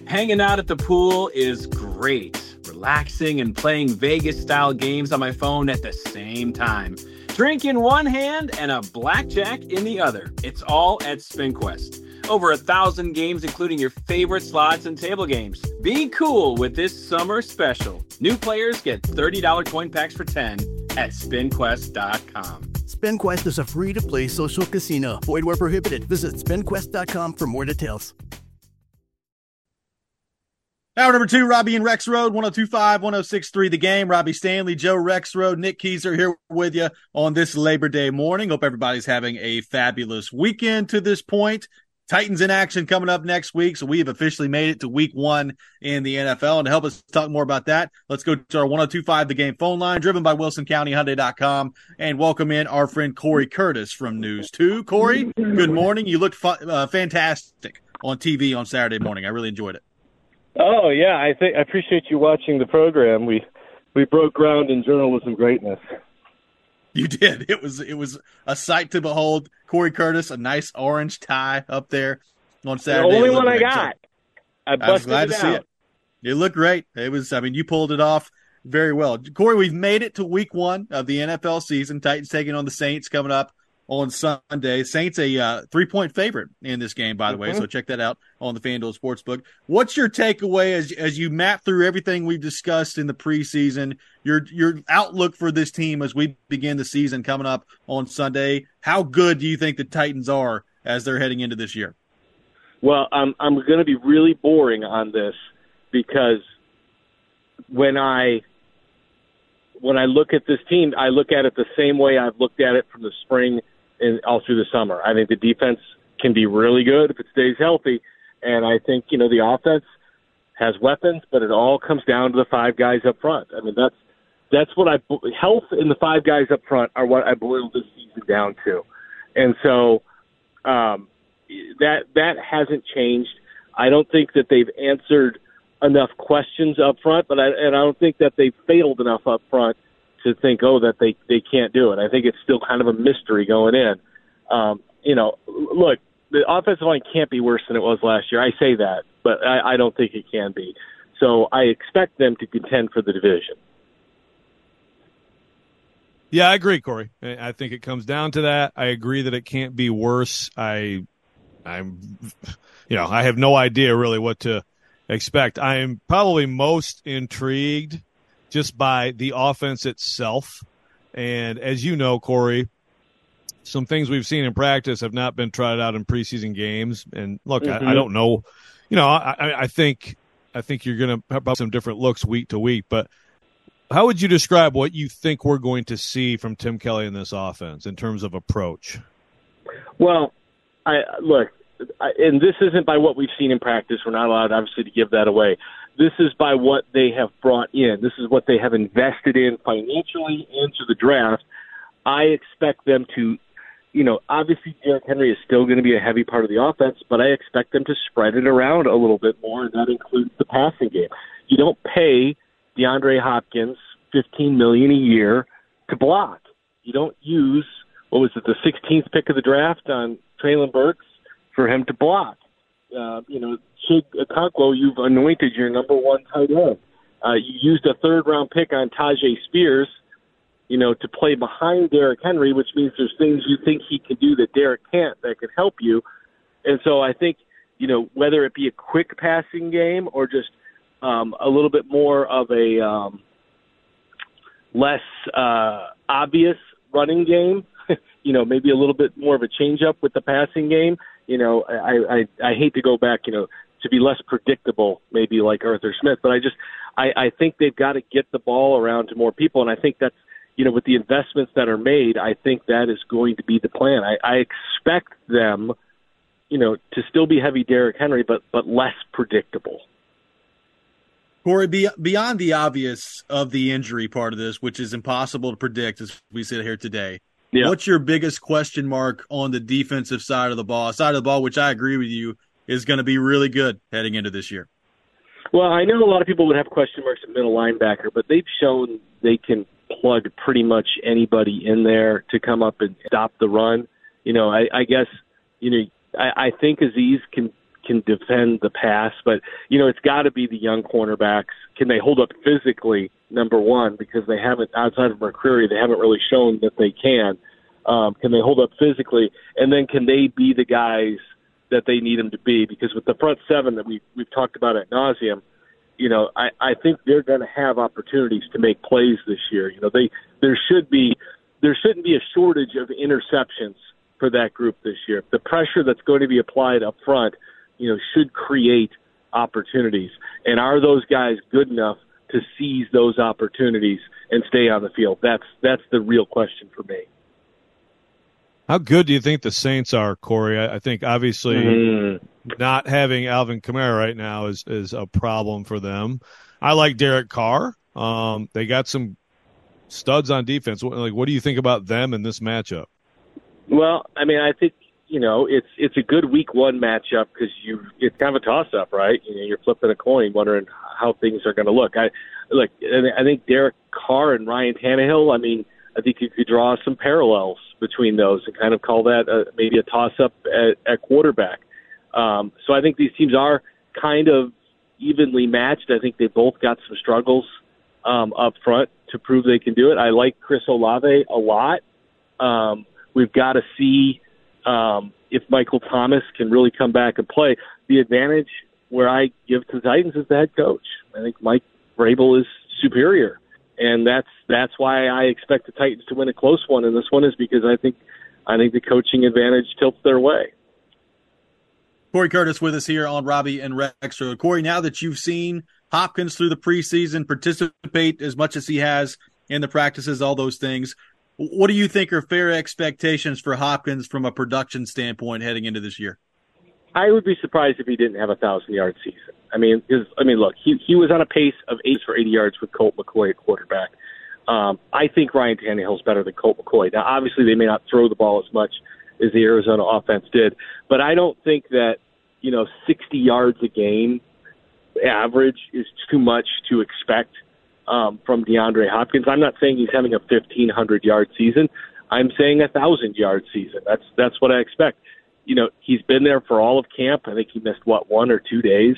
Hanging out at the pool is great. Relaxing and playing Vegas-style games on my phone at the same time. Drink in one hand and a blackjack in the other. It's all at SpinQuest. Over 1,000 games, including your favorite slots and table games. Be cool with this summer special. New players get $30 coin packs for 10 at SpinQuest.com. SpinQuest is a free-to-play social casino. Void where prohibited. Visit SpinQuest.com for more details. Hour number 2, Robbie and Rex Road, 102.5, 106.3 The Game. Robbie Stanley, Joe Rex Road, Nick Keyser here with you on this Labor Day morning. Hope everybody's having a fabulous weekend to this point. Titans in action coming up next week, so we have officially made it to week 1 in the NFL. And to help us talk more about that, let's go to our 102.5 The Game phone line, driven by WilsonCountyHyundai.com, and welcome in our friend Corey Curtis from News 2. Corey, good morning. You looked fantastic on TV on Saturday morning. I really enjoyed it. Oh, yeah, I appreciate you watching the program. We broke ground in journalism greatness. You did. It was a sight to behold. Corey Curtis, a nice orange tie up there on Saturday. The only one I got. I was glad to see it. It looked great. You pulled it off very well. Corey, we've made it to week 1 of the NFL season. Titans taking on the Saints coming up on Sunday. Saints a 3-point favorite in this game, by the way, so check that out on the FanDuel Sportsbook. What's your takeaway as you map through everything we've discussed in the preseason, your outlook for this team as we begin the season coming up on Sunday? How good do you think the Titans are as they're heading into this year? Well, I'm going to be really boring on this because when I look at this team, I look at it the same way I've looked at it from the spring and all through the summer. I think the defense can be really good if it stays healthy, and I think the offense has weapons, but it all comes down to the 5 guys up front. I mean, that's what health in the 5 guys up front are what I boil this season down to, and so that hasn't changed. I don't think that they've answered enough questions up front, but I don't think that they've failed enough up front to think, that they can't do it. I think it's still kind of a mystery going in. Look, the offensive line can't be worse than it was last year. I say that, but I don't think it can be. So I expect them to contend for the division. Yeah, I agree, Corey. I think it comes down to that. I agree that it can't be worse. I have no idea really what to expect. I am probably most intrigued just by the offense itself. And as you know, Corey, some things we've seen in practice have not been tried out in preseason games. And look, I don't know. I think you're going to have some different looks week to week, but how would you describe what you think we're going to see from Tim Kelly in this offense in terms of approach? Well, and this isn't by what we've seen in practice. We're not allowed, obviously, to give that away. This is by what they have brought in. This is what they have invested in financially into the draft. I expect them to, obviously Derrick Henry is still going to be a heavy part of the offense, but I expect them to spread it around a little bit more, and that includes the passing game. You don't pay DeAndre Hopkins $15 million a year to block. You don't use, the 16th pick of the draft on Treylon Burks for him to block. Chig Okonkwo, you've anointed your number 1 tight end. You used a 3rd-round pick on Tajay Spears, to play behind Derrick Henry, which means there's things you think he can do that Derrick can't that can help you. And so I think, whether it be a quick passing game or just a little bit more of a less obvious running game, maybe a little bit more of a change-up with the passing game. I hate to go back, to be less predictable, maybe like Arthur Smith, but I think they've got to get the ball around to more people, and I think that's, with the investments that are made, I think that is going to be the plan. I expect them, to still be heavy Derrick Henry, but less predictable. Corey, beyond the obvious of the injury part of this, which is impossible to predict as we sit here today, what's your biggest question mark on the defensive side of the ball, which I agree with you is going to be really good heading into this year? Well, I know a lot of people would have question marks at middle linebacker, but they've shown they can plug pretty much anybody in there to come up and stop the run. I guess, I think Azeez can can defend the pass. But, it's got to be the young cornerbacks. Can they hold up physically, number one, because they haven't, outside of McCreary, they haven't really shown that they can. Can they hold up physically? And then can they be the guys that they need them to be? Because with the front seven that we've talked about ad nauseum, I think they're going to have opportunities to make plays this year. There shouldn't be a shortage of interceptions for that group this year. The pressure that's going to be applied up front, should create opportunities. And are those guys good enough to seize those opportunities and stay on the field? That's the real question for me. How good do you think the Saints are, Corey? I think obviously not having Alvin Kamara right now is a problem for them. I like Derek Carr. They got some studs on defense. What do you think about them in this matchup? Well, I think it's a good week one matchup because it's kind of a toss up, right? You're flipping a coin, wondering how things are going to look. I think Derek Carr and Ryan Tannehill. I think you could draw some parallels between those and kind of call that maybe a toss-up at quarterback. So I think these teams are kind of evenly matched. I think they both got some struggles up front to prove they can do it. I like Chris Olave a lot. We've got to see if Michael Thomas can really come back and play. The advantage where I give to the Titans is the head coach. I think Mike Vrabel is superior. And that's why I expect the Titans to win a close one. And this one is because I think the coaching advantage tilts their way. Corey Curtis with us here on Robbie and Rexroad. Corey, now that you've seen Hopkins through the preseason, participate as much as he has in the practices, all those things, what do you think are fair expectations for Hopkins from a production standpoint heading into this year? I would be surprised if he didn't have a 1,000-yard season. Look, he was on a pace of 8 for 80 yards with Colt McCoy at quarterback. I think Ryan Tannehill is better than Colt McCoy. Now, obviously, they may not throw the ball as much as the Arizona offense did, but I don't think that 60 yards a game average is too much to expect from DeAndre Hopkins. I'm not saying he's having a 1,500-yard season. I'm saying a 1,000-yard season. That's what I expect. He's been there for all of camp. I think he missed, 1 or 2 days.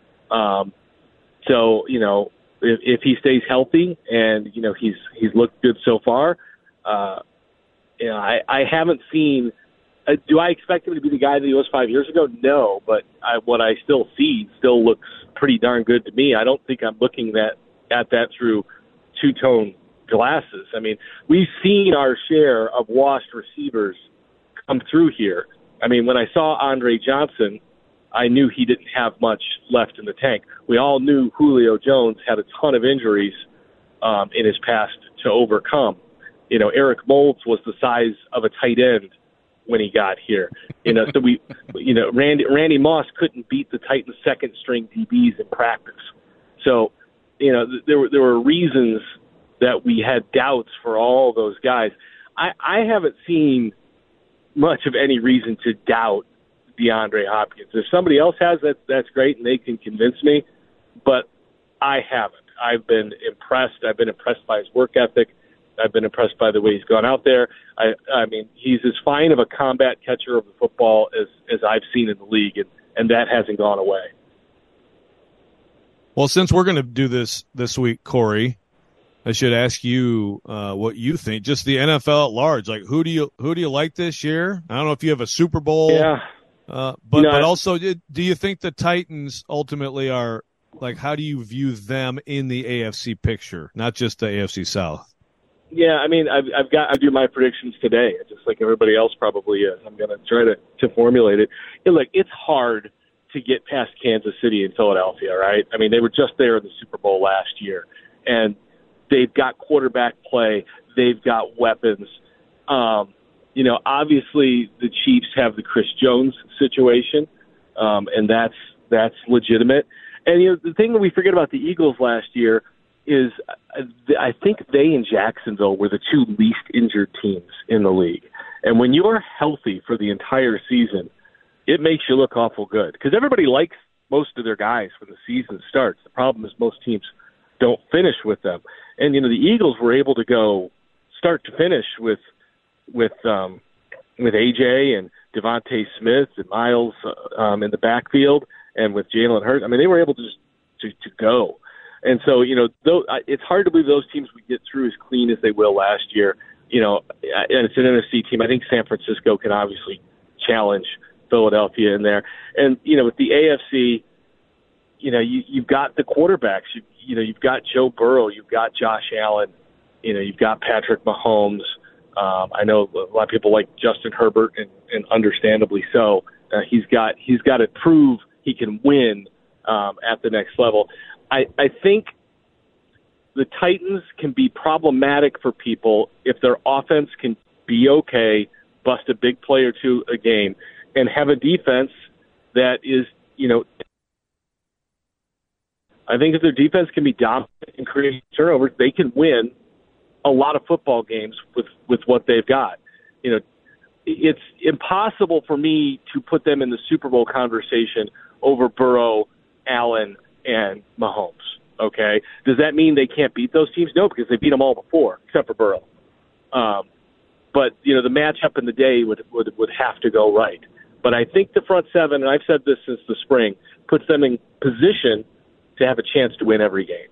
So, if he stays healthy and, he's looked good so far, I haven't seen do I expect him to be the guy that he was 5 years ago? No, but what I still see still looks pretty darn good to me. I don't think I'm looking at that through two-tone glasses. We've seen our share of washed receivers come through here. When I saw Andre Johnson, I knew he didn't have much left in the tank. We all knew Julio Jones had a ton of injuries in his past to overcome. Eric Moulds was the size of a tight end when he got here. So Randy Moss couldn't beat the Titans' second-string DBs in practice. So, there were reasons that we had doubts for all those guys. I haven't seen much of any reason to doubt DeAndre Hopkins. If somebody else has, that's great, and they can convince me, but I haven't. I've been impressed. I've been impressed by his work ethic. I've been impressed by the way he's gone out there. He's as fine of a combat catcher of the football as I've seen in the league, and that hasn't gone away. Well, since we're going to do this week, Corey, I should ask you what you think. Just the NFL at large, who do you like this year? I don't know if you have a Super Bowl, but also, do you think the Titans ultimately are how do you view them in the AFC picture, not just the AFC South? Yeah, I do my predictions today, just like everybody else probably is. I'm going to try to formulate it. It's hard to get past Kansas City and Philadelphia, right? They were just there in the Super Bowl last year, and they've got quarterback play. They've got weapons. Obviously the Chiefs have the Chris Jones situation, and that's legitimate. And the thing that we forget about the Eagles last year is I think they and Jacksonville were the two least injured teams in the league. And when you're healthy for the entire season, it makes you look awful good because everybody likes most of their guys when the season starts. The problem is most teams don't finish with them. And, the Eagles were able to go start to finish with AJ and Devontae Smith and Miles in the backfield. and with Jalen Hurts, I mean, they were able to just to go. And so, it's hard to believe those teams would get through as clean as they will last year. And it's an NFC team. I think San Francisco can obviously challenge Philadelphia in there. And, with the AFC, you've got the quarterbacks. You've got Joe Burrow. You've got Josh Allen. You've got Patrick Mahomes. I know a lot of people like Justin Herbert, and understandably so. He's got to prove he can win at the next level. I think the Titans can be problematic for people if their offense can be okay, bust a big play or two a game, and have a defense that is, I think if their defense can be dominant and create turnovers, they can win a lot of football games with what they've got. It's impossible for me to put them in the Super Bowl conversation over Burrow, Allen, and Mahomes. Okay, does that mean they can't beat those teams? No, because they beat them all before, except for Burrow. But the matchup in the day would have to go right. But I think the front seven, and I've said this since the spring, puts them in position to have a chance to win every game.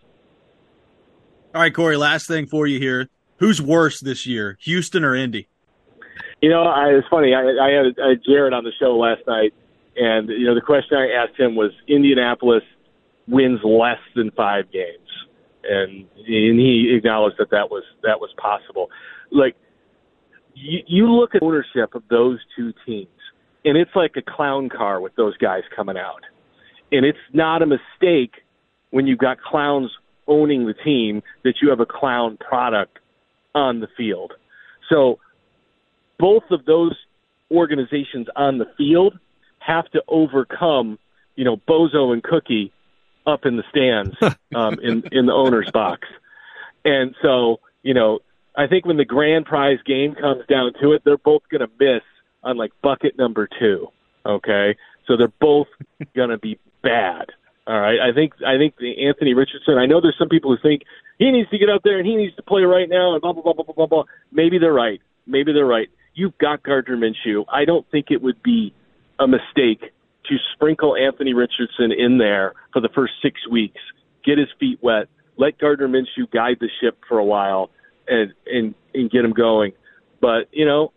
All right, Corey, last thing for you here. Who's worse this year, Houston or Indy? It's funny. I had Jared on the show last night, and the question I asked him was Indianapolis wins less than 5 games, and he acknowledged that was possible. Like you look at ownership of those two teams, and it's like a clown car with those guys coming out, and it's not a mistake when you've got clowns owning the team that you have a clown product on the field. So both of those organizations on the field have to overcome, Bozo and Cookie up in the stands in the owner's box. And so, I think when the grand prize game comes down to it, they're both going to miss on like bucket number 2. Okay. So they're both going to be bad. All right. I think the Anthony Richardson, I know there's some people who think he needs to get out there and he needs to play right now and blah, blah, blah, blah, blah, blah, blah. Maybe they're right. You've got Gardner Minshew. I don't think it would be a mistake to sprinkle Anthony Richardson in there for the first 6 weeks, get his feet wet, let Gardner Minshew guide the ship for a while and get him going. But,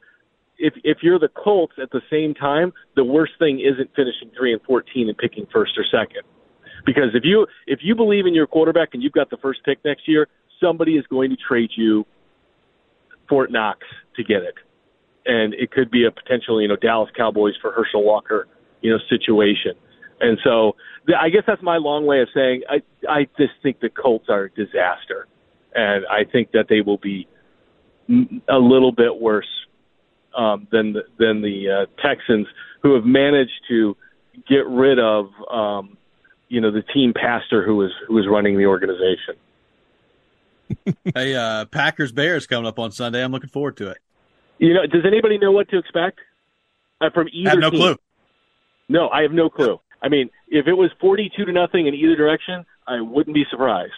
if you're the Colts at the same time, the worst thing isn't finishing 3-14 and picking first or second. Because if you believe in your quarterback and you've got the first pick next year, somebody is going to trade you Fort Knox to get it. And it could be a potential, Dallas Cowboys for Herschel Walker, situation. And so I guess that's my long way of saying I just think the Colts are a disaster. And I think that they will be a little bit worse than the Texans, who have managed to get rid of, the team pastor who was running the organization. Hey, Packers-Bears coming up on Sunday. I'm looking forward to it. Does anybody know what to expect from either team? I have no clue. No, I have no clue. I mean, if it was 42-0 in either direction, I wouldn't be surprised.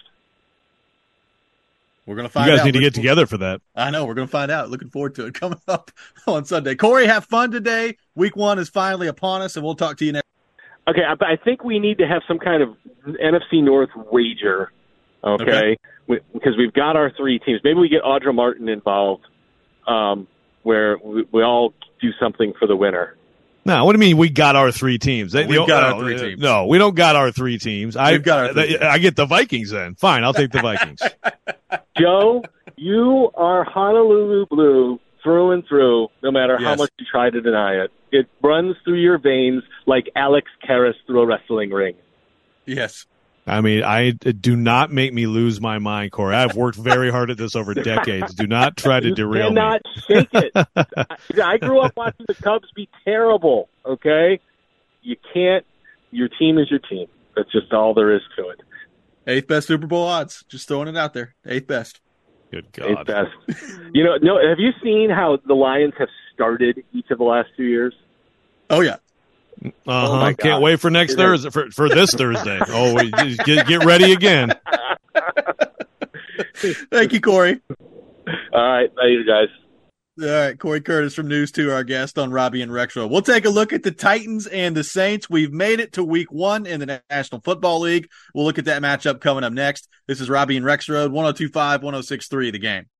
We're going to find out. You guys need to get together for that. I know. We're going to find out. Looking forward to it coming up on Sunday. Corey, have fun today. Week 1 is finally upon us, and we'll talk to you next. Okay, I think we need to have some kind of NFC North wager, okay? Because we've got our 3 teams. Maybe we get Audra Martin involved, where we all do something for the winner. No, what do you mean we got our 3 teams? We've got our 3 teams. No, we don't got our 3 teams. We've got our 3 teams. I get the Vikings then. Fine, I'll take the Vikings. Joe, you are Honolulu Blue through and through, no matter how much you try to deny it. It runs through your veins like Alex Karras through a wrestling ring. Yes. I mean, do not make me lose my mind, Corey. I've worked very hard at this over decades. Do not try to derail me. You cannot shake it. I grew up watching the Cubs be terrible, okay? You can't. Your team is your team. That's just all there is to it. 8th best Super Bowl odds. Just throwing it out there. 8th best. Good God. 8th best. Have you seen how the Lions have started each of the last 2 years? Oh, yeah. Oh can't wait for next Thursday, for this Thursday. Oh, get ready again. Thank you, Corey. All right. Later, guys. All right, Corey Curtis from News 2, our guest on Robbie and Rexroad. We'll take a look at the Titans and the Saints. We've made it to week 1 in the National Football League. We'll look at that matchup coming up next. This is Robbie and Rexroad, 102.5, 106.3, The Game.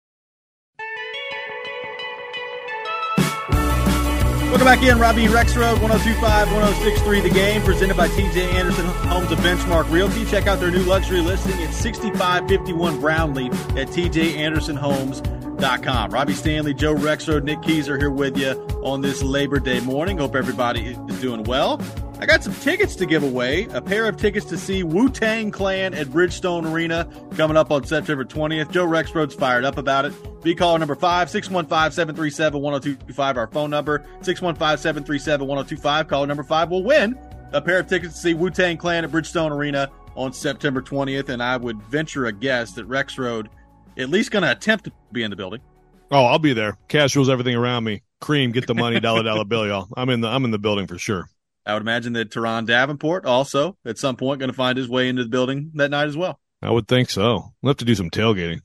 Welcome back in, Robbie and Rexroad, 102.5, 106.3, The Game, presented by TJ Anderson Homes of Benchmark Realty. Check out their new luxury listing at 6551 Brownleaf at tjandersonhomes.com. Robbie Stanley, Joe Rexroad, Nick Keys are here with you on this Labor Day morning. Hope everybody is doing well. I got some tickets to give away. A pair of tickets to see Wu-Tang Clan at Bridgestone Arena coming up on September 20th. Joe Rexroad's fired up about it. Be caller number 5, 615-737-1025, our phone number, 615-737-1025. Caller number 5 will win a pair of tickets to see Wu-Tang Clan at Bridgestone Arena on September 20th. And I would venture a guess that Rexroad at least going to attempt to be in the building. Oh, I'll be there. Cash rules everything around me. Cream, get the money, dollar bill, y'all. I'm in the building for sure. I would imagine that Teron Davenport also at some point going to find his way into the building that night as well. I would think so. We'll have to do some tailgating.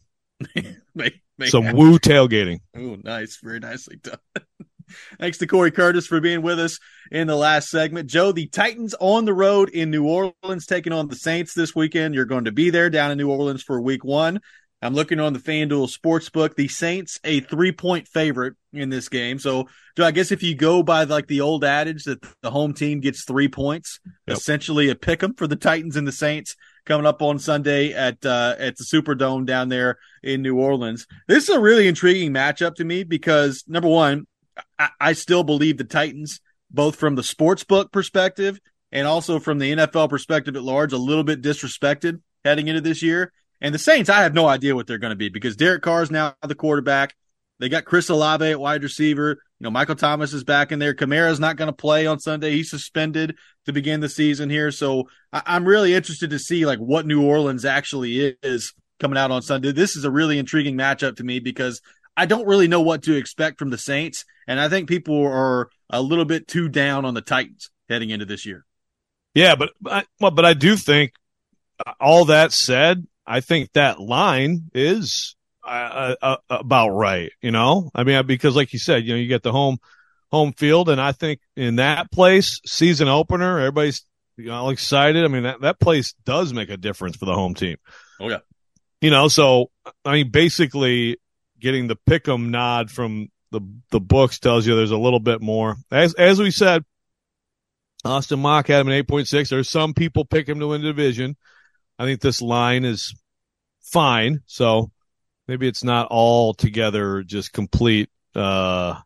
Some Woo tailgating. Oh, nice. Very nicely done. Thanks to Corey Curtis for being with us in the last segment. Joe, the Titans on the road in New Orleans taking on the Saints this weekend. You're going to be there down in New Orleans for week 1. I'm looking on the FanDuel Sportsbook. The Saints, a 3-point favorite in this game. So, Joe, I guess if you go by like the old adage that the home team gets 3 points, essentially a pick 'em for the Titans and the Saints coming up on Sunday at the Superdome down there in New Orleans. This is a really intriguing matchup to me because, number one, I still believe the Titans, both from the sportsbook perspective and also from the NFL perspective at large, a little bit disrespected heading into this year. And the Saints, I have no idea what they're going to be because Derek Carr is now the quarterback. They got Chris Olave at wide receiver. Michael Thomas is back in there. Kamara's not going to play on Sunday. He's suspended to begin the season here. So I'm really interested to see like what New Orleans actually is coming out on Sunday. This is a really intriguing matchup to me because I don't really know what to expect from the Saints. And I think people are a little bit too down on the Titans heading into this year. Yeah, but I do think all that said, I think that line is about right, I mean, because like you said, you get the home field, and I think in that place, season opener, everybody's all excited. I mean, that place does make a difference for the home team. Oh yeah. So I mean, basically getting the pick'em nod from the books tells you there's a little bit more. As we said, Austin Mock had him an 8.6. There's some people pick him to win the division. I think this line is fine. So maybe it's not all together just complete, who's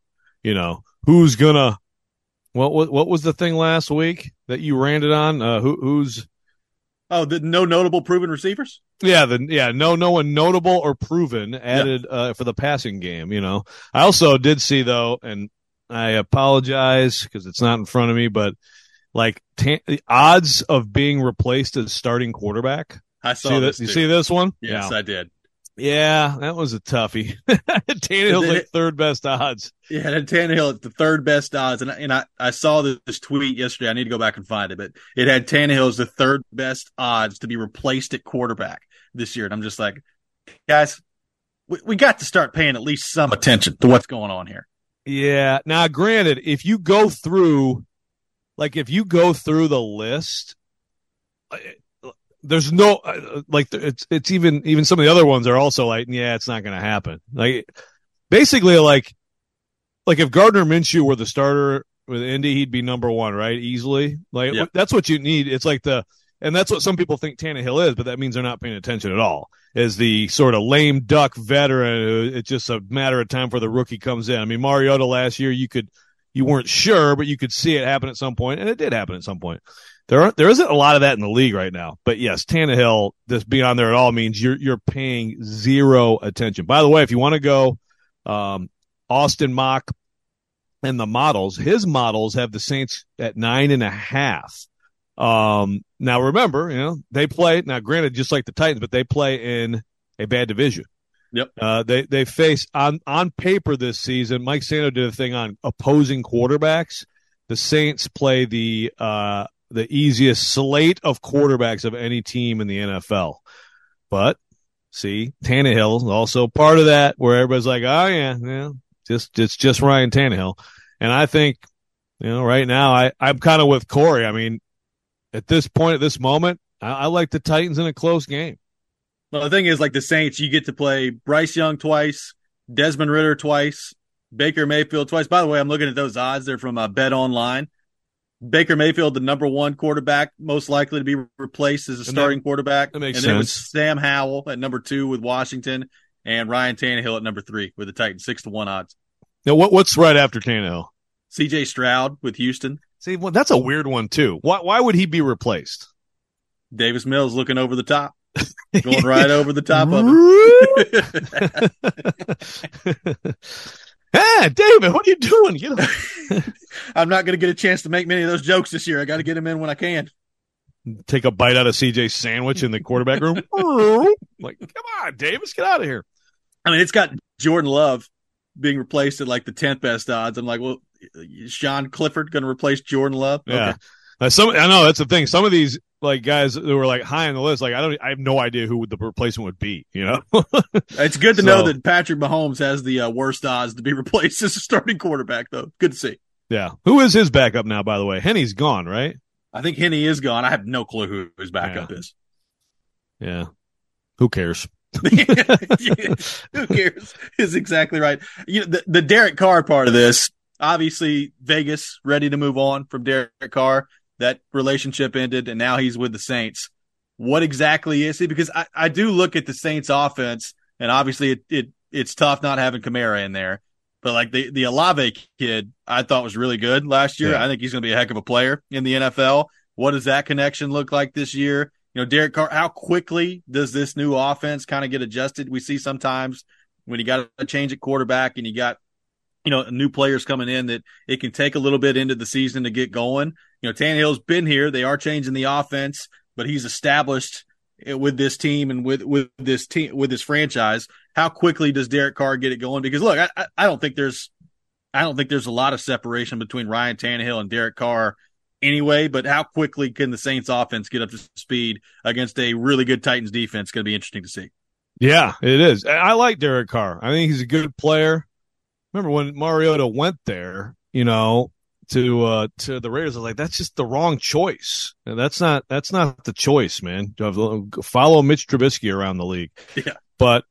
gonna, what was the thing last week that you ranted on? Who's, the no notable proven receivers? Yeah. No one notable or proven added, for the passing game, I also did see though, and I apologize because it's not in front of me, but like the odds of being replaced as starting quarterback. I saw this. You see this one? Yes, yeah. I did. Yeah, that was a toughie. Tannehill's like third best odds. Yeah, Tannehill at the third best odds. And I saw this tweet yesterday. I need to go back and find it, but it had Tannehill as the third best odds to be replaced at quarterback this year. And I'm just like, guys, we got to start paying at least some attention to what's going on here. Yeah. Now, granted, if you go through the list, there's no it's even some of the other ones are also like, yeah, it's not going to happen. Like basically like if Gardner Minshew were the starter with Indy, he'd be number one, right? Easily. Like That's what you need. It's like and that's what some people think Tannehill is, but that means they're not paying attention at all. Is the sort of lame duck veteran who it's just a matter of time before the rookie comes in. I mean, Mariota last year, you weren't sure, but you could see it happen at some point, and it did happen at some point. There isn't a lot of that in the league right now, but yes, Tannehill, this being on there at all means you're paying zero attention. By the way, if you want to go, Austin Mock and the models, his models have the Saints at 9.5. Now remember, they play now. Granted, just like the Titans, but they play in a bad division. Yep. They face on paper this season. Mike Sando did a thing on opposing quarterbacks. The Saints play the easiest slate of quarterbacks of any team in the NFL. But see, Tannehill is also part of that, where everybody's like, oh yeah, It's just Ryan Tannehill. And I think, right now I'm kind of with Corey. I mean, at this point, at this moment, I like the Titans in a close game. Well, the thing is, like the Saints, you get to play Bryce Young twice, Desmond Ridder twice, Baker Mayfield twice. By the way, I'm looking at those odds. They're from Bet Online. Baker Mayfield, the number one quarterback, most likely to be replaced as a starting quarterback. That makes sense. Then it was Sam Howell at number 2 with Washington and Ryan Tannehill at number 3 with the Titans, 6-1 odds. Now, what's right after Tannehill? C.J. Stroud with Houston. See, well, that's a weird one, too. Why would he be replaced? Davis Mills looking over the top. Going right over the top of him. Hey, David, what are you doing? I'm not going to get a chance to make many of those jokes this year. I got to get them in when I can. Take a bite out of CJ's sandwich in the quarterback room. Like, come on, Davis, get out of here. I mean, it's got Jordan Love being replaced at like the 10th best odds. I'm like, well, is Sean Clifford going to replace Jordan Love? Yeah. Okay. I know that's the thing. Some of these like guys who were like high on the list, like I have no idea who the replacement would be. It's good to know that Patrick Mahomes has the worst odds to be replaced as a starting quarterback, though. Good to see. Yeah. Who is his backup now? By the way, Henny's gone, right? I think Henny is gone. I have no clue who his backup is. Yeah. Who cares? Who cares? Is exactly right. The Derek Carr part of this. Obviously, Vegas ready to move on from Derek Carr. That relationship ended, and now he's with the Saints. What exactly is he? Because I do look at the Saints offense, and obviously it's tough not having Kamara in there. But like the Olave kid, I thought was really good last year. Yeah. I think he's going to be a heck of a player in the NFL. What does that connection look like this year? Derek Carr, how quickly does this new offense kind of get adjusted? We see sometimes when you got a change at quarterback and you got new players coming in that it can take a little bit into the season to get going. Tannehill's been here. They are changing the offense, but he's established with this team and with this franchise. How quickly does Derek Carr get it going? Because look, I don't think there's a lot of separation between Ryan Tannehill and Derek Carr anyway, but how quickly can the Saints offense get up to speed against a really good Titans defense? Going to be interesting to see. Yeah, it is. I like Derek Carr. I think he's a good player. Remember when Mariota went there, to the Raiders, I was like, that's just the wrong choice. And that's not the choice, man. Follow Mitch Trubisky around the league. Yeah. But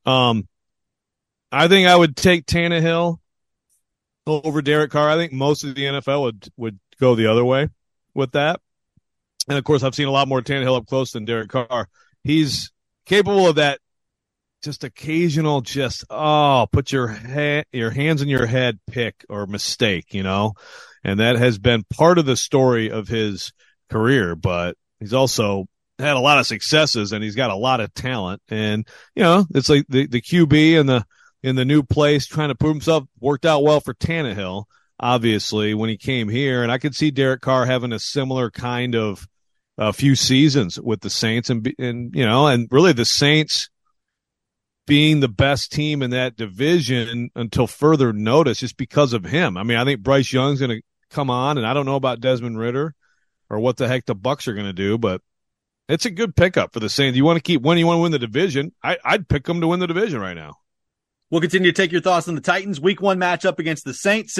I think I would take Tannehill over Derek Carr. I think most of the NFL would go the other way with that. And of course, I've seen a lot more Tannehill up close than Derek Carr. He's capable of that. Just occasional, put your hands in your head pick or mistake, and that has been part of the story of his career. But he's also had a lot of successes, and he's got a lot of talent. And it's like the QB in the new place trying to prove himself worked out well for Tannehill, obviously when he came here. And I could see Derek Carr having a similar kind of few seasons with the Saints, and really the Saints being the best team in that division until further notice just because of him. I mean, I think Bryce Young's going to come on, and I don't know about Desmond Ridder or what the heck the Bucs are going to do, but it's a good pickup for the Saints. You want to keep winning, you want to win the division. I'd pick them to win the division right now. We'll continue to take your thoughts on the Titans. Week 1 matchup against the Saints.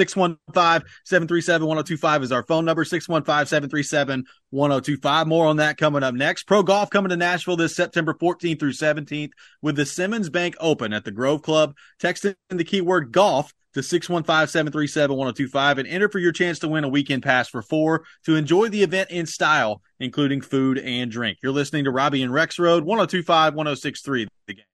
615-737-1025 is our phone number. 615-737-1025. More on that coming up next. Pro Golf coming to Nashville this September 14th through 17th with the Simmons Bank Open at the Grove Club. Text in the keyword golf to 615-737-1025 and enter for your chance to win a weekend pass for 4 to enjoy the event in style, including food and drink. You're listening to Robbie and Rex Road, 102.5, 106.3 The Game.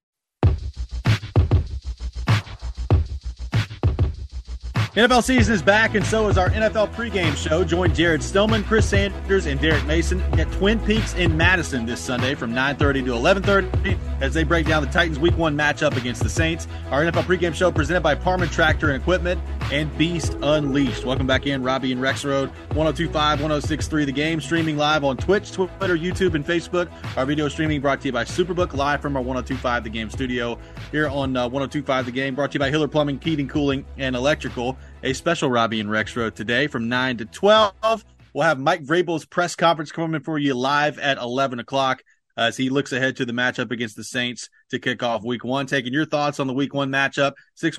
NFL season is back, and so is our NFL pregame show. Join Jared Stillman, Chris Sanders, and Derek Mason at Twin Peaks in Madison this Sunday from 9:30 to 11:30 as they break down the Titans' Week 1 matchup against the Saints. Our NFL pregame show presented by Parman Tractor and Equipment and Beast Unleashed. Welcome back in, Robbie and Rex Road, 102.5, 106.3 The Game, streaming live on Twitch, Twitter, YouTube, and Facebook. Our video streaming brought to you by Superbook, live from our 102.5 The Game studio here on 102.5 The Game, brought to you by Hiller Plumbing, Heating, Cooling, and Electrical. A special Robbie and Rex Road today from 9 to 12. We'll have Mike Vrabel's press conference coming for you live at 11 o'clock. as he looks ahead to the matchup against the Saints to kick off Week 1. Taking your thoughts on the Week 1 matchup,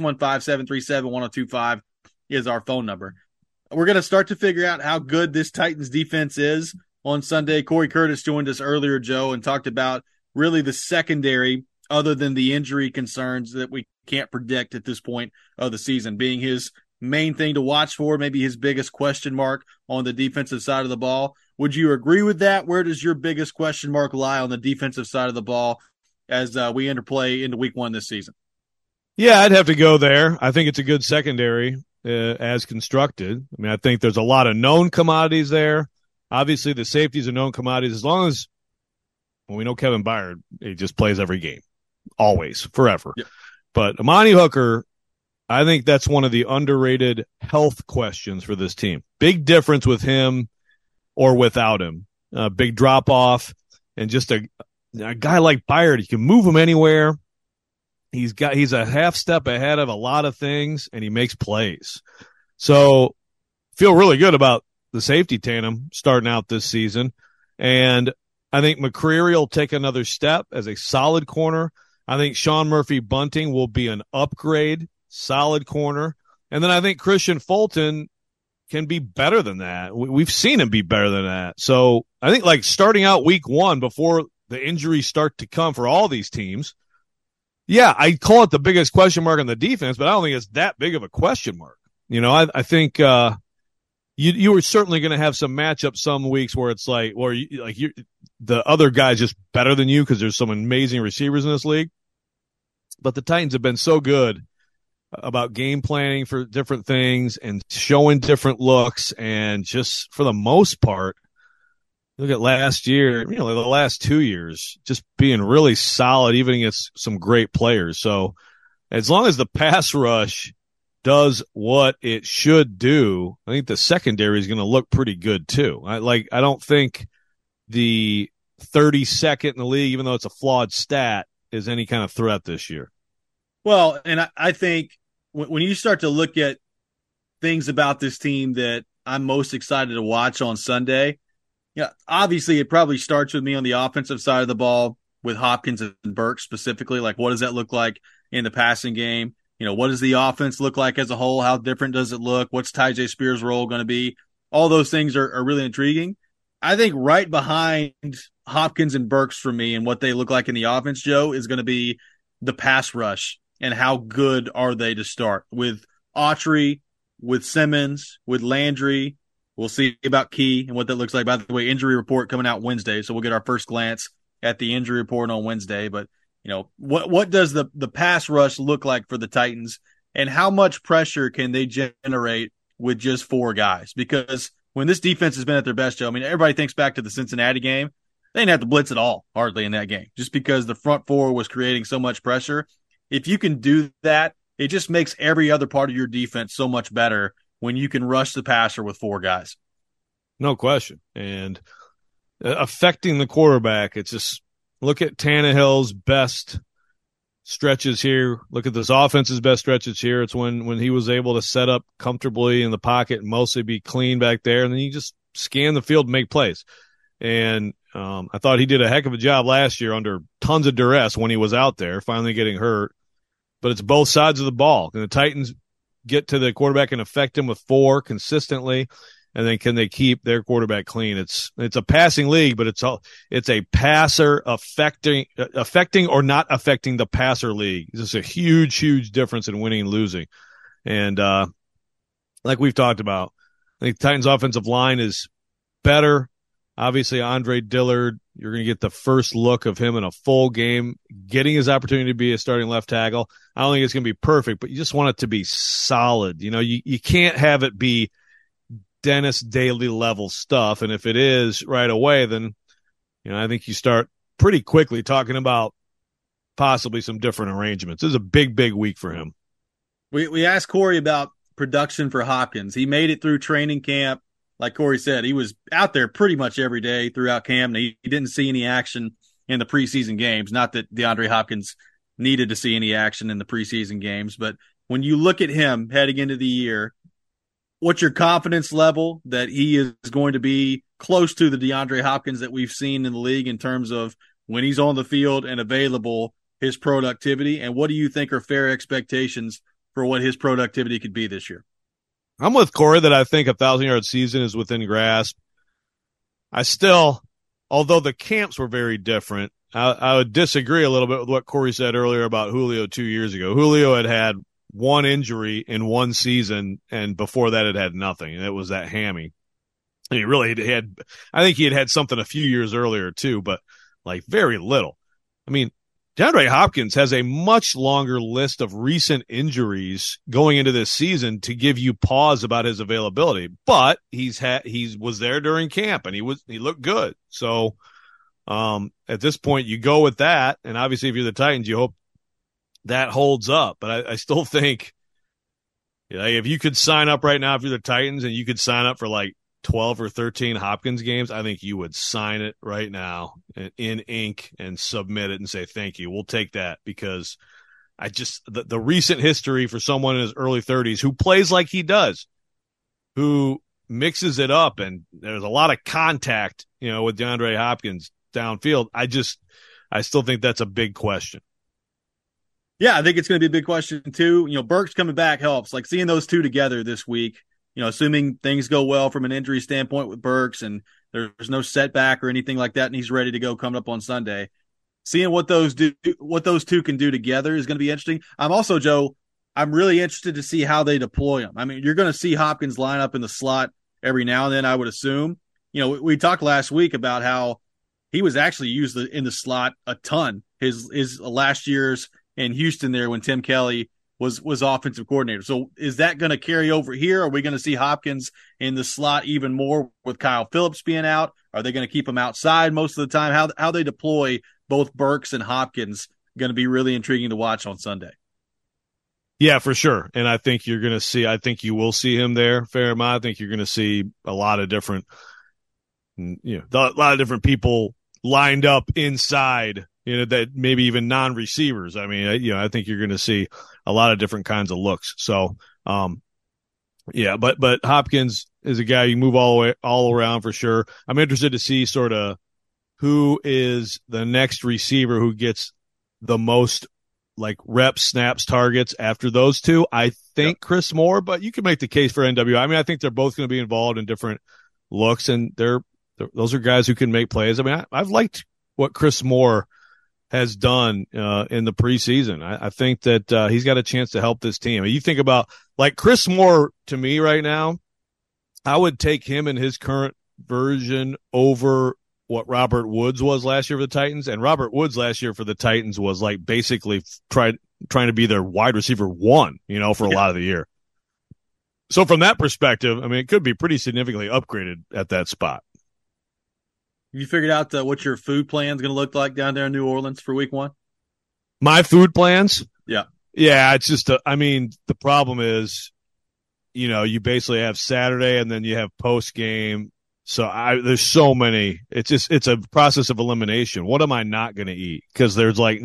615-737-1025 is our phone number. We're going to start to figure out how good this Titans defense is on Sunday. Corey Curtis joined us earlier, Joe, and talked about really the secondary, other than the injury concerns that we can't predict at this point of the season, being his main thing to watch for, maybe his biggest question mark on the defensive side of the ball. Would you agree with that? Where does your biggest question mark lie on the defensive side of the ball as we interplay into Week 1 this season? Yeah, I'd have to go there. I think it's a good secondary as constructed. I mean, I think there's a lot of known commodities there. Obviously, the safeties are known commodities. As long as we know Kevin Byard, he just plays every game, always, forever. Yep. But Amani Hooker, I think that's one of the underrated health questions for this team. Big difference with him or without him. Big drop-off, and just a guy like Byard, you can move him anywhere. He's a half step ahead of a lot of things, and he makes plays. So feel really good about the safety tandem starting out this season. And I think McCreary will take another step as a solid corner. I think Sean Murphy-Bunting will be an upgrade, solid corner. And then I think Christian Fulton can be better than that. We've seen him be better than that. So I think like starting out Week 1 before the injuries start to come for all these teams, yeah, I call it the biggest question mark on the defense, but I don't think it's that big of a question mark. You know, I think you were certainly going to have some matchups some weeks where it's like, or the other guy's just better than you because there's some amazing receivers in this league. But the Titans have been so good about game planning for different things and showing different looks, and just for the most part, look at last year, the last 2 years, just being really solid, even against some great players. So as long as the pass rush does what it should do, I think the secondary is going to look pretty good too. I don't think the 32nd in the league, even though it's a flawed stat, is any kind of threat this year. Well, and I think when you start to look at things about this team that I'm most excited to watch on Sunday, yeah, obviously it probably starts with me on the offensive side of the ball with Hopkins and Burks specifically. Like, what does that look like in the passing game? What does the offense look like as a whole? How different does it look? What's Tyjae Spears' role going to be? All those things are really intriguing. I think right behind Hopkins and Burks for me and what they look like in the offense, Joe, is going to be the pass rush and how good are they to start with Autry, with Simmons, with Landry. We'll see about Key and what that looks like. By the way, injury report coming out Wednesday, so we'll get our first glance at the injury report on Wednesday. But, what does the pass rush look like for the Titans, and how much pressure can they generate with just 4 guys? Because when this defense has been at their best, Joe, I mean, everybody thinks back to the Cincinnati game. They didn't have to blitz at all, hardly, in that game, just because the front 4 was creating so much pressure. If you can do that, it just makes every other part of your defense so much better when you can rush the passer with 4 guys. No question. And affecting the quarterback, it's just look at Tannehill's best stretches here. Look at this offense's best stretches here. It's when he was able to set up comfortably in the pocket and mostly be clean back there, and then you just scan the field and make plays. And I thought he did a heck of a job last year under tons of duress when he was out there, finally getting hurt. But it's both sides of the ball. Can the Titans get to the quarterback and affect him with 4 consistently? And then can they keep their quarterback clean? It's a passing league, but it's a passer affecting or not affecting the passer league. This is a huge, huge difference in winning and losing. And like we've talked about, I think Titans offensive line is better. Obviously, Andre Dillard, you're going to get the first look of him in a full game, getting his opportunity to be a starting left tackle. I don't think it's going to be perfect, but you just want it to be solid. You can't have it be Dennis Daly level stuff. And if it is right away, then, I think you start pretty quickly talking about possibly some different arrangements. This is a big, big week for him. We asked Corey about production for Hopkins. He made it through training camp. Like Corey said, he was out there pretty much every day throughout camp. And he didn't see any action in the preseason games. Not that DeAndre Hopkins needed to see any action in the preseason games. But when you look at him heading into the year, what's your confidence level that he is going to be close to the DeAndre Hopkins that we've seen in the league in terms of when he's on the field and available, his productivity? And what do you think are fair expectations for what his productivity could be this year? I'm with Corey that I think 1,000-yard season is within grasp. I still, although the camps were very different, I would disagree a little bit with what Corey said earlier about Julio 2 years ago. Julio had one injury in one season, and before that it had nothing, and it was that hammy. And he really had, I think he had something a few years earlier too, but like very little. I mean, DeAndre Hopkins has a much longer list of recent injuries going into this season to give you pause about his availability, but he was there during camp and he looked good. So, at this point you go with that. And obviously if you're the Titans, you hope that holds up, but I still think, if you could sign up right now, if you're the Titans and you could sign up for like 12 or 13 Hopkins games, I think you would sign it right now in ink and submit it and say, thank you. We'll take that, because the recent history for someone in his early 30s who plays like he does, who mixes it up, and there's a lot of contact, with DeAndre Hopkins downfield. I still think that's a big question. Yeah, I think it's going to be a big question too. Burks coming back helps. Like seeing those two together this week, assuming things go well from an injury standpoint with Burks and there's no setback or anything like that, and he's ready to go coming up on Sunday. Seeing what those two can do together is going to be interesting. I'm really interested to see how they deploy him. I mean, you're going to see Hopkins line up in the slot every now and then, I would assume. We talked last week about how he was actually used in the slot a ton. His last years in Houston there when Tim Kelly was offensive coordinator. So is that going to carry over here? Are we going to see Hopkins in the slot even more with Kyle Phillips being out? Are they going to keep him outside most of the time? How they deploy both Burks and Hopkins going to be really intriguing to watch on Sunday. Yeah, for sure. And I think you will see him there, fair amount. I think you're going to see a lot of different, people lined up inside, that maybe even non-receivers. I mean, I think you're going to see a lot of different kinds of looks. So, but Hopkins is a guy you move all around for sure. I'm interested to see sort of who is the next receiver who gets the most like reps, snaps, targets after those two. I think Chris Moore, but you can make the case for NWI. I mean, I think they're both going to be involved in different looks, and those are guys who can make plays. I mean, I've liked what Chris Moore has done in the preseason. I think that he's got a chance to help this team. I mean, you think about like Chris Moore to me right now, I would take him in his current version over what Robert Woods was last year for the Titans. And Robert Woods last year for the Titans was like basically trying to be their wide receiver one, for a lot of the year. So from that perspective, I mean, it could be pretty significantly upgraded at that spot. You figured out what your food plan is going to look like down there in New Orleans for week 1? My food plans? Yeah. Yeah. It's just, the problem is, you basically have Saturday and then you have post game. So there's so many, it's a process of elimination. What am I not going to eat? Cause there's like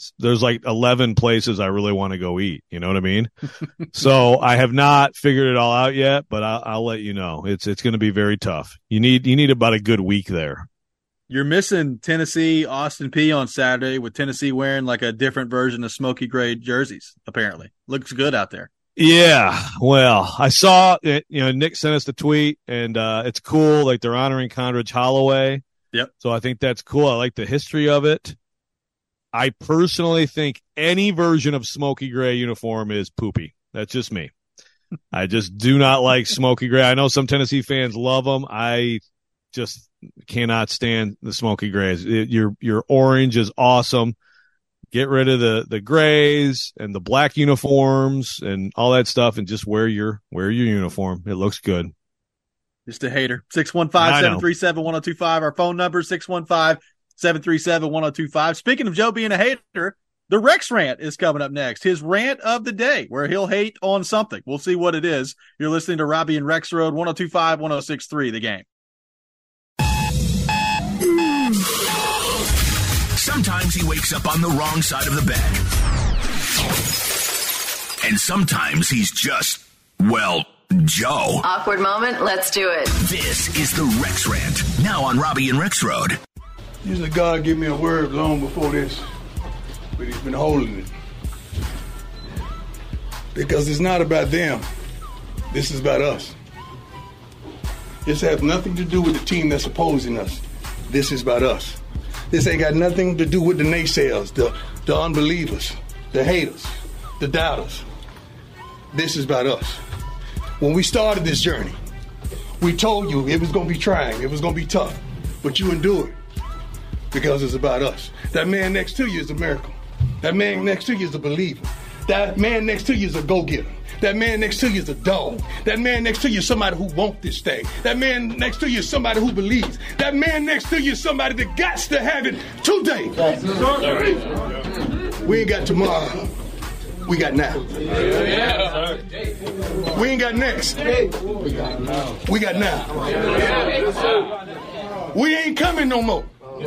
11 places I really want to go eat. You know what I mean? So I have not figured it all out yet, but I'll let you know. It's going to be very tough. You need about a good week there. You're missing Tennessee, Austin Peay on Saturday with Tennessee wearing like a different version of smoky gray jerseys, apparently. Looks good out there. Yeah, well, I saw it. Nick sent us the tweet, and it's cool. Like they're honoring Condredge Holloway. Yep. So I think that's cool. I like the history of it. I personally think any version of smoky gray uniform is poopy. That's just me. I just do not like smoky gray. I know some Tennessee fans love them. I just cannot stand the smoky grays. Your orange is awesome. Get rid of the grays and the black uniforms and all that stuff, and just wear your uniform. It looks good. Just a hater. 615-737-1025. Our phone number 615-737-1025. Speaking of Joe being a hater, the Rex rant is coming up next. His rant of the day, where he'll hate on something. We'll see what it is. You're listening to Robbie and Rex Road, 102.5, 106.3, The Game. Sometimes he wakes up on the wrong side of the bed. And sometimes he's just, Joe. Awkward moment, let's do it. This is the Rex Rant, now on Robbie and Rex Road. Usually God give me a word long before this, but he's been holding it. Because it's not about them. This is about us. This has nothing to do with the team that's opposing us. This is about us. This ain't got nothing to do with the naysayers, the unbelievers, the haters, the doubters. This is about us. When we started this journey, we told you it was going to be trying, it was going to be tough, but you endured because it's about us. That man next to you is a miracle. That man next to you is a believer. That man next to you is a go-getter. That man next to you is a dog. That man next to you is somebody who wants this thing. That man next to you is somebody who believes. That man next to you is somebody that got to have it today. We ain't got tomorrow. We got now. We ain't got next. We got now. We ain't coming no more.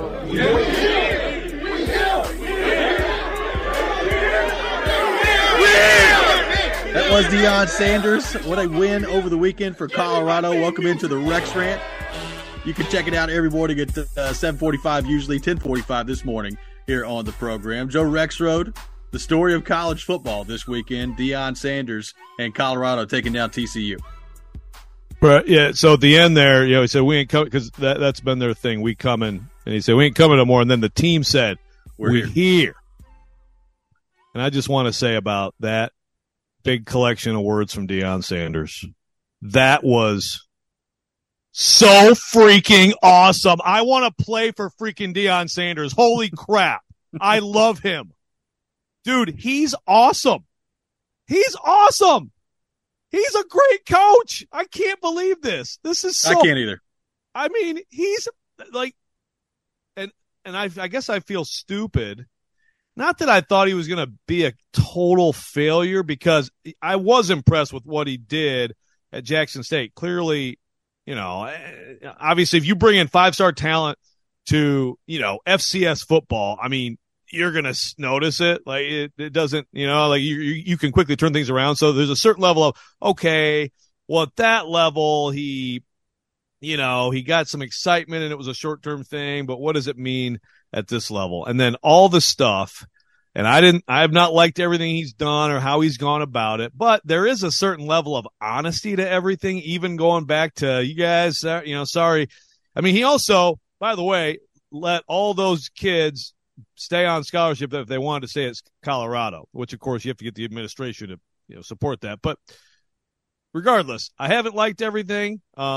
That was Deion Sanders. What a win over the weekend for Colorado. Welcome into the Rex Rant. You can check it out every morning at 7:45, usually 10:45 this morning here on the program. Joe Rexrode, the story of college football this weekend. Deion Sanders and Colorado taking down TCU. Right, yeah, so at the end there, he said, we ain't coming, because that's been their thing, we coming. And he said, we ain't coming no more. And then the team said, we're here. And I just want to say about that big collection of words from Deion Sanders, that was so freaking awesome. I want to play for freaking Deion Sanders. Holy crap. I love him. Dude, he's awesome. He's awesome. He's a great coach. I can't believe this. This is so. I can't either. I mean, he's like, and I guess I feel stupid. Not that I thought he was going to be a total failure, because I was impressed with what he did at Jackson State. Clearly, obviously if you bring in 5-star talent to, FCS football, I mean, you're going to notice it. Like it doesn't, like you can quickly turn things around. So there's a certain level of, okay, well, at that level, he got some excitement and it was a short-term thing, but what does it mean at this level? And then all the stuff, and I have not liked everything he's done or how he's gone about it, but there is a certain level of honesty to everything, even going back to you guys, sorry. I mean, he also, by the way, let all those kids stay on scholarship if they wanted to stay at Colorado, which of course you have to get the administration to, support that. But regardless, I haven't liked everything.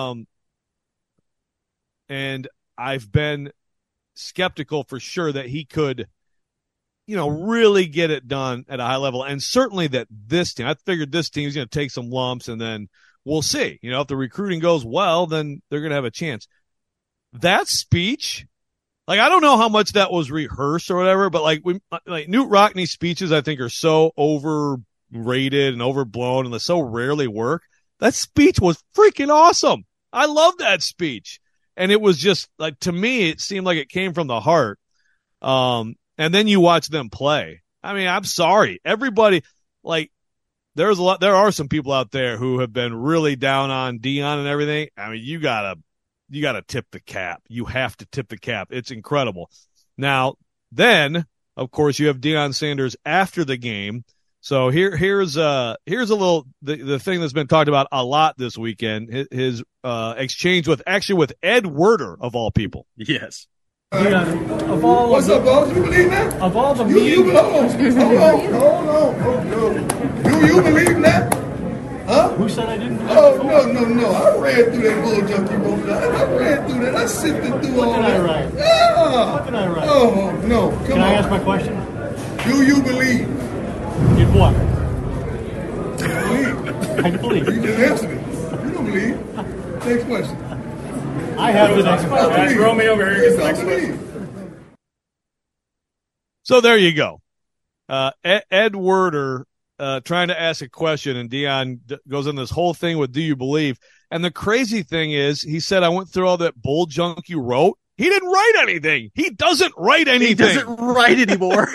And I've been skeptical for sure that he could, really get it done at a high level. And certainly that this team, I figured this team is going to take some lumps and then we'll see. If the recruiting goes well, then they're going to have a chance. That speech, like, I don't know how much that was rehearsed or whatever, but like Knute Rockne's speeches, I think are so overrated and overblown and they so rarely work. That speech was freaking awesome. I love that speech. And it was just like, to me, it seemed like it came from the heart. And then you watch them play. I mean, I'm sorry. Everybody, like, there are some people out there who have been really down on Deion and everything. I mean, you gotta tip the cap. You have to tip the cap. It's incredible. Now, then, of course, you have Deion Sanders after the game. So here's a little, the thing that's been talked about a lot this weekend, his exchange with Ed Werder, of all people. Yes. What's up, boss? You believe that? Of all the hold on. Do you believe that? Huh? Who said I didn't? Oh, no. I read through that bull junk you wrote down. I read through that. I sifted through all that. What did I write? Yeah. What did I write? Oh, no. Come on. Can I ask my question? Do you believe? In what? I believe. You just answered it. You don't believe. Next question. I have the next question. Throw me over here. Next question. So there you go. Ed Werder trying to ask a question, and Deion goes on this whole thing with, do you believe? And the crazy thing is, he said, I went through all that bull junk you wrote. He didn't write anything. He doesn't write anything. He doesn't write anymore.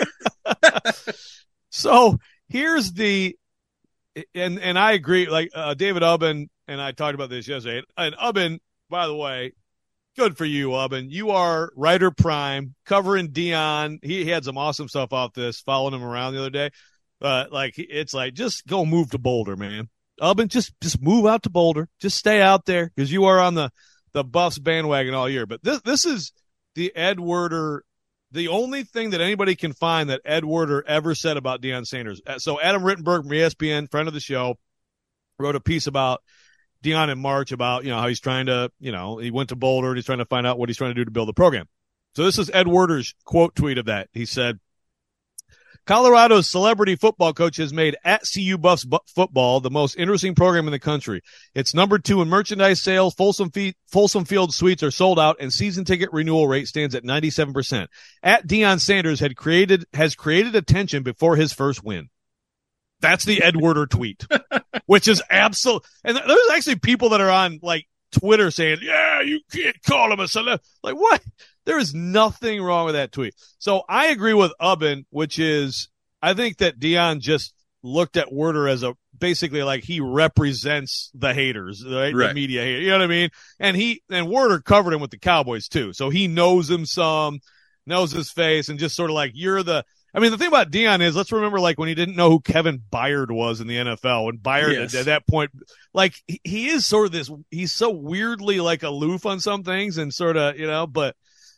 So here's and I agree, like David Ubben and I talked about this yesterday. And Ubben, by the way, Good for you, Ubben. You are writer prime, covering Dion. He had some awesome stuff off this, following him around the other day. It's like, just go move to Boulder, man. Ubben, just move out to Boulder. Just stay out there because you are on the Buffs bandwagon all year. But this is the Ed Werder, the only thing that anybody can find that Ed Werder ever said about Deion Sanders. So Adam Rittenberg from ESPN, friend of the show, wrote a piece about Deion in March about, how he's trying to, he went to Boulder and he's trying to find out what he's trying to do to build the program. So this is Ed Werder's quote tweet of that. He said, Colorado's celebrity football coach has made at CU Buffs football the most interesting program in the country. It's number 2 in merchandise sales. Folsom Field suites are sold out, and season ticket renewal rate stands at 97%. At Deion Sanders has created attention before his first win. That's the Ed Werder tweet, which is absolute. And there's actually people that are on like Twitter saying, "Yeah, you can't call him a celebrity." Like, what? There is nothing wrong with that tweet. So I agree with Ubben, which is, I think that Deion just looked at Werder as basically like he represents the haters, right? The media haters, you know what I mean? And Werder covered him with the Cowboys too. So he knows him knows his face, and just sort of like, the thing about Deion is, let's remember like when he didn't know who Kevin Byard was in the NFL, and Byard at that point, like he is sort of he's so weirdly like aloof on some things and sort of, but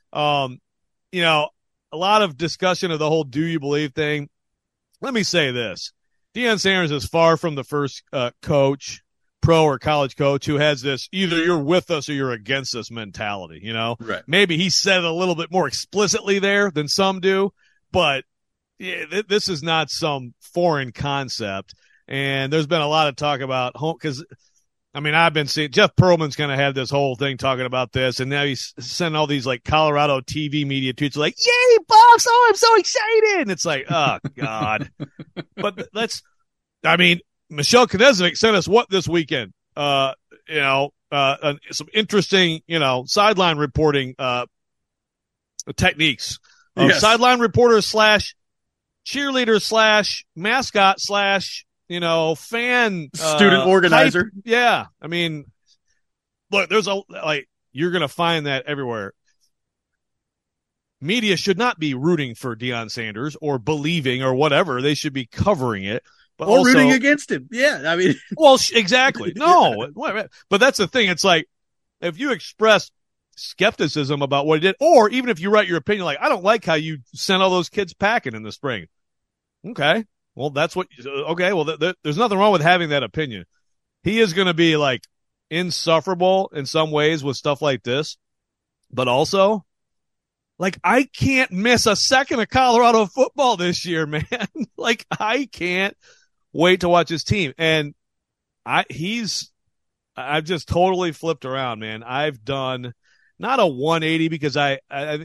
a lot of discussion of the whole "do you believe" thing. Let me say this. Deion Sanders is far from the first coach, pro or college coach, who has this either you're with us or you're against us mentality, Right. Maybe he said it a little bit more explicitly there than some do, but this is not some foreign concept. And there's been a lot of talk about home because, I've been seeing Jeff Pearlman's kind of had this whole thing talking about this, and now he's sending all these like Colorado TV media tweets like, "Yay, Buffs! Oh, I'm so excited!" And it's like, oh God. But Michelle Knezovic sent us what this weekend? Some interesting, sideline reporting techniques. Sideline reporter / cheerleader / mascot / fan student organizer. Hype. Yeah. Look, there's you're going to find that everywhere. Media should not be rooting for Deion Sanders or believing or whatever. They should be covering it. But or also, rooting against him. Yeah. Well, exactly. No, but that's the thing. It's like, if you express skepticism about what he did, or even if you write your opinion, like, I don't like how you sent all those kids packing in the spring. Okay. Well, that's what, okay. Well, there's nothing wrong with having that opinion. He is going to be like insufferable in some ways with stuff like this, but also like, I can't miss a second of Colorado football this year, man. Like, I can't wait to watch his team. And I've just totally flipped around, man. I've done not a 180 because I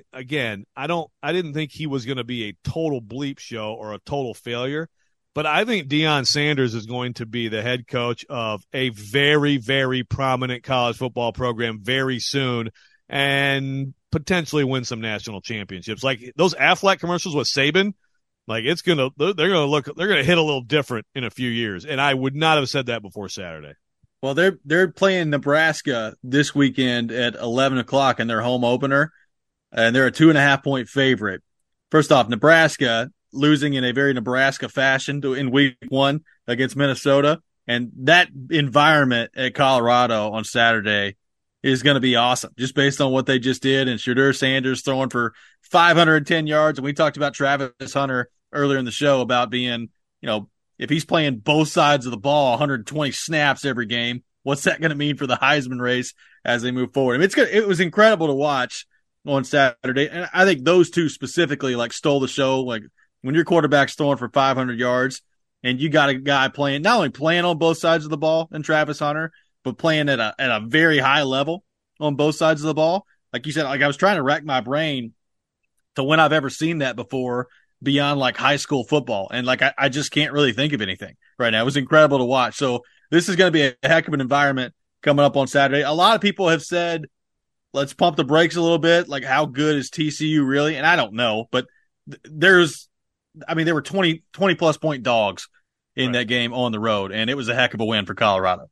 didn't think he was going to be a total bleep show or a total failure. But I think Deion Sanders is going to be the head coach of a very, very prominent college football program very soon and potentially win some national championships. Like those Aflac commercials with Saban, like they're going to hit a little different in a few years. And I would not have said that before Saturday. Well, they're playing Nebraska this weekend at 11 o'clock in their home opener, and they're a 2.5-point favorite. First off, Nebraska losing in a very Nebraska fashion in week 1 against Minnesota. And that environment at Colorado on Saturday is going to be awesome, just based on what they just did. And Shedeur Sanders throwing for 510 yards. And we talked about Travis Hunter earlier in the show about being, if he's playing both sides of the ball, 120 snaps every game, what's that going to mean for the Heisman race as they move forward? It was incredible to watch on Saturday. And I think those two specifically stole the show. Like when your quarterback's throwing for 500 yards and you got a guy playing, not only playing on both sides of the ball in Travis Hunter, but playing at a very high level on both sides of the ball. Like you said, I was trying to rack my brain to when I've ever seen that before beyond high school football. And I just can't really think of anything right now. It was incredible to watch. So this is going to be a heck of an environment coming up on Saturday. A lot of people have said, let's pump the brakes a little bit. Like, how good is TCU really? And I don't know, but there were 20 plus point dogs in that game on the road, and it was a heck of a win for Colorado.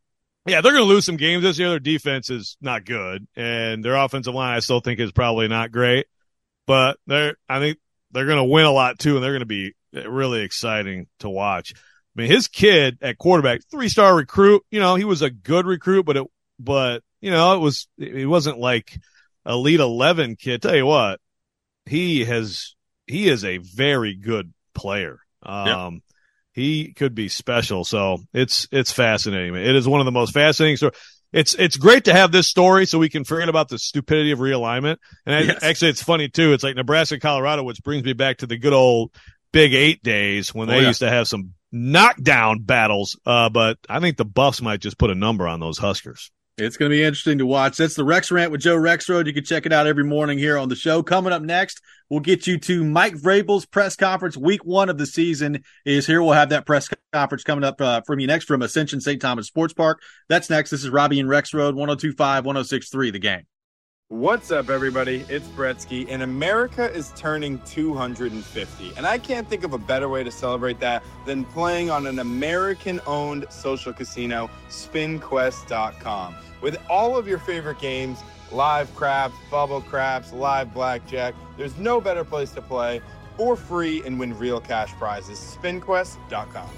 Yeah, they're going to lose some games this year. Their defense is not good, and their offensive line I still think is probably not great. But I think they're going to win a lot too, and they're going to be really exciting to watch. I mean, his kid at quarterback, 3-star recruit. You know, he was a good recruit, but you know, it wasn't like Elite 11 kid. Tell you what, he is a very good player. He could be special. So it's fascinating. It is one of the most fascinating stories. It's great to have this story so we can forget about the stupidity of realignment. And actually, it's funny too. It's like Nebraska, Colorado, which brings me back to the good old Big 8 days when they used to have some knockdown battles. But I think the Buffs might just put a number on those Huskers. It's going to be interesting to watch. That's the Rex Rant with Joe Rexrode. You can check it out every morning here on the show. Coming up next, we'll get you to Mike Vrabel's press conference. Week 1 of the season is here. We'll have that press conference coming up from you next from Ascension St. Thomas Sports Park. That's next. This is Robbie and Rexrode, 102.5, 106.3 The Game. What's up, everybody? It's Bretsky, and America is turning 250. And I can't think of a better way to celebrate that than playing on an American-owned social casino, SpinQuest.com. With all of your favorite games, live craps, bubble craps, live blackjack, there's no better place to play for free and win real cash prizes. SpinQuest.com.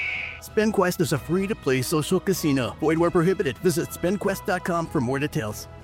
SpinQuest is a free-to-play social casino. Void where prohibited. Visit SpinQuest.com for more details.